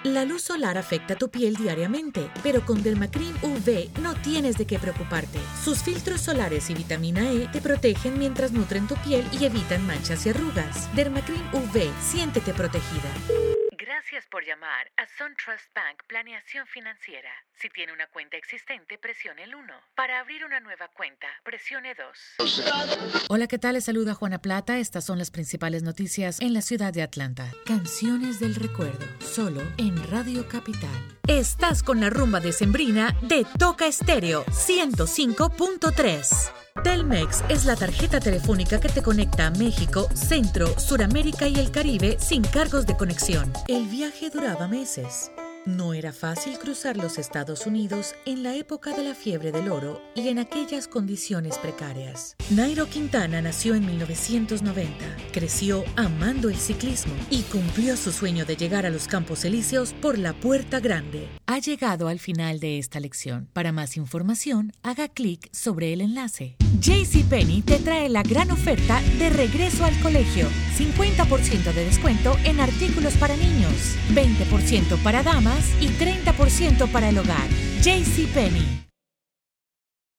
La luz solar afecta tu piel diariamente, pero con Dermacrim UV no tienes de qué preocuparte. Sus filtros solares y vitamina E te protegen mientras nutren tu piel y evitan manchas y arrugas. Dermacrim UV, siéntete protegida. Gracias por llamar a SunTrust Bank Planeación Financiera. Si tiene una cuenta existente, presione el 1. Para abrir una nueva cuenta, presione 2. Hola, ¿qué tal? Les saluda Juana Plata. Estas son las principales noticias en la ciudad de Atlanta. Canciones del recuerdo, solo en Radio Capital. Estás con la rumba decembrina de Toca Estéreo 105.3. Telmex es la tarjeta telefónica que te conecta a México, Centro, Suramérica y el Caribe sin cargos de conexión. El viaje duraba meses. No era fácil cruzar los Estados Unidos en la época de la fiebre del oro y en aquellas condiciones precarias. Nairo Quintana nació en 1990, creció amando el ciclismo y cumplió su sueño de llegar a los Campos Elíseos por la Puerta Grande. Ha llegado al final de esta lección. Para más información, haga clic sobre el enlace. JCPenney te trae la gran oferta de regreso al colegio. 50% de descuento en artículos para niños, 20% para damas y 30% para el hogar. JCPenney.